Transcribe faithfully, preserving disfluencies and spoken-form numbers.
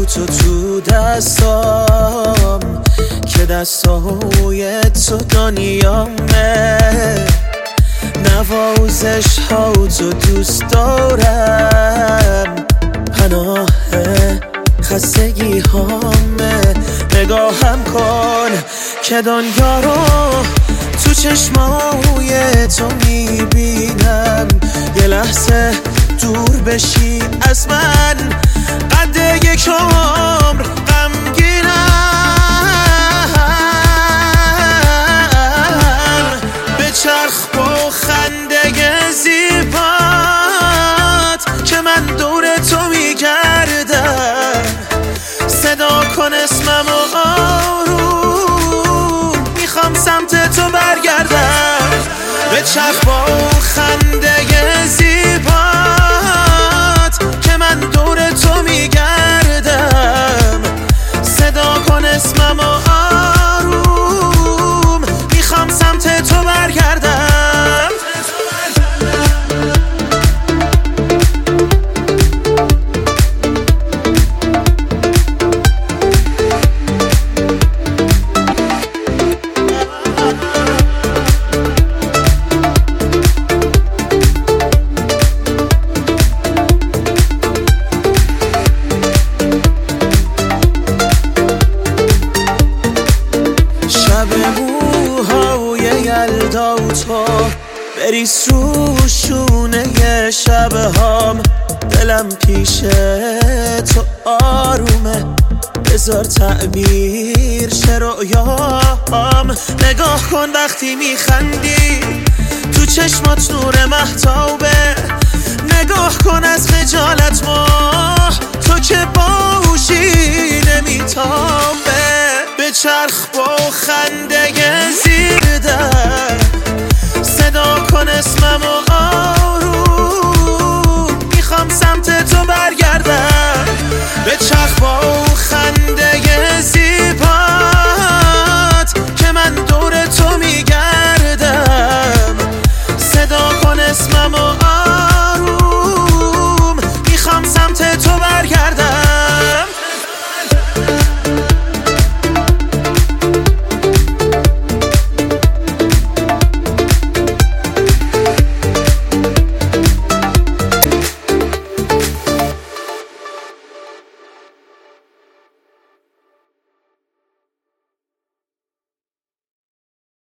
تو تو دستام که دستای تو دنیامه، نوازش ها تو دوست دارم، پناه خستگی هامه. نگاهم کن که دنیا رو تو چشمای تو میبینم، یه لحظه دور بشی از من، قد یک عمر غمگینم. به چرخ با خنده زیبات که من دور تو میگردم، صدا کن اسمم و آروم میخوام سمت تو برگردم. به چرخ با خنده زیبات که من دور تو میگردم، صدا کن اسمم و آروم میخوام سمت تو برگردم. یلدا و تو بریز رو شونه شبهام، دلم پیش تو آرومه، بذار تعبیر شه رؤیام. نگاه کن وقتی میخندی تو چشمات نور مهتابه، نگاه کن از خجالت ماه تو که باهوشی نمیتابه. به چرخ با خنده زیردم، صدا کن اسمم و آروم میخوام سمت تو برگردم. به چرخ با خنده زیبات که من دور تو میگردم، صدا کن اسمم و